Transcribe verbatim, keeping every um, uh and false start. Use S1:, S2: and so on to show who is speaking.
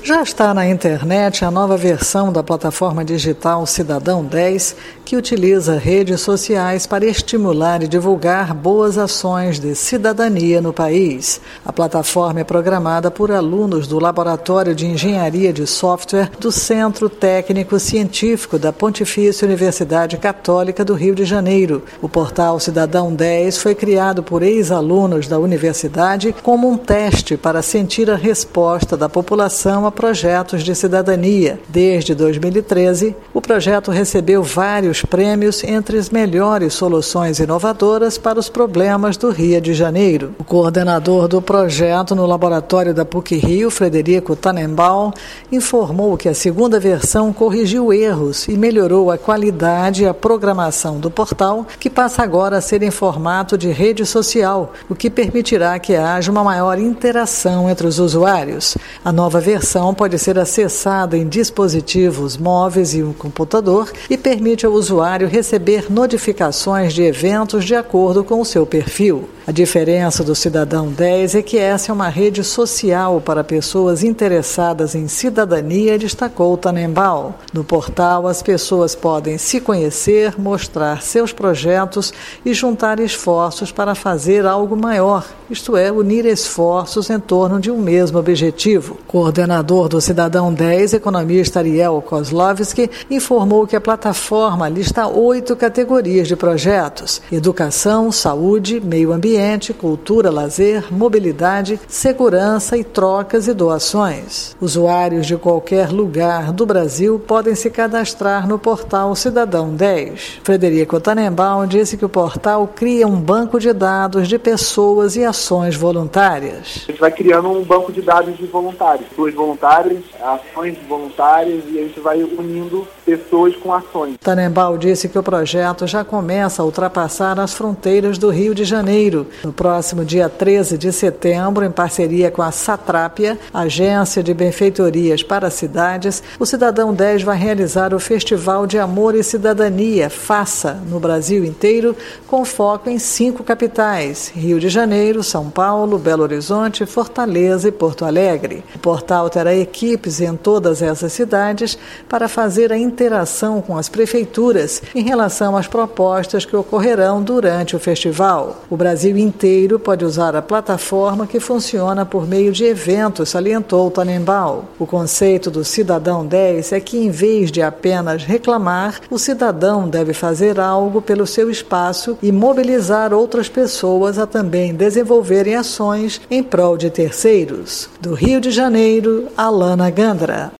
S1: Já está na internet a nova versão da plataforma digital Cidadão dez, que utiliza redes sociais para estimular e divulgar boas ações de cidadania no país. A plataforma é programada por alunos do Laboratório de Engenharia de Software do Centro Técnico Científico da Pontifícia Universidade Católica do Rio de Janeiro. O portal Cidadão dez foi criado por ex-alunos da universidade como um teste para sentir a resposta da população a projetos de cidadania. Desde dois mil e treze, o projeto recebeu vários prêmios entre as melhores soluções inovadoras para os problemas do Rio de Janeiro. O coordenador do projeto no laboratório da P U C Rio, Frederico Tannenbaum, informou que a segunda versão corrigiu erros e melhorou a qualidade e a programação do portal, que passa agora a ser em formato de rede social, o que permitirá que haja uma maior interação entre os usuários. A nova versão pode ser acessada em dispositivos móveis e um computador e permite ao usuário receber notificações de eventos de acordo com o seu perfil. A diferença do Cidadão dez é que essa é uma rede social para pessoas interessadas em cidadania, destacou Tannenbaum. No portal, as pessoas podem se conhecer, mostrar seus projetos e juntar esforços para fazer algo maior, isto é, unir esforços em torno de um mesmo objetivo. O coordenador do Cidadão dez, economista Ariel Kozlovski, informou que a plataforma lista oito categorias de projetos: educação, saúde, meio ambiente, cultura, lazer, mobilidade, segurança e trocas e doações. Usuários de qualquer lugar do Brasil podem se cadastrar no portal Cidadão dez. Frederico Tannenbaum disse que o portal cria um banco de dados de pessoas e ações voluntárias.
S2: A gente vai criando um banco de dados de voluntários, pessoas voluntárias, ações voluntárias, e a gente vai unindo pessoas com ações.
S1: Tannenbaum disse que o projeto já começa a ultrapassar as fronteiras do Rio de Janeiro. No próximo dia treze de setembro, em parceria com a Satrápia, Agência de Benfeitorias para Cidades, o Cidadão dez vai realizar o Festival de Amor e Cidadania, FACA, no Brasil inteiro, com foco em cinco capitais: Rio de Janeiro, São Paulo, Belo Horizonte, Fortaleza e Porto Alegre. O portal terá equipes em todas essas cidades para fazer a interação com as prefeituras em relação às propostas que ocorrerão durante o festival. O Brasil inteiro pode usar a plataforma, que funciona por meio de eventos, salientou Tannenbaum. O conceito do Cidadão dez é que, em vez de apenas reclamar, o cidadão deve fazer algo pelo seu espaço e mobilizar outras pessoas a também desenvolverem ações em prol de terceiros. Do Rio de Janeiro, Alana Gandra.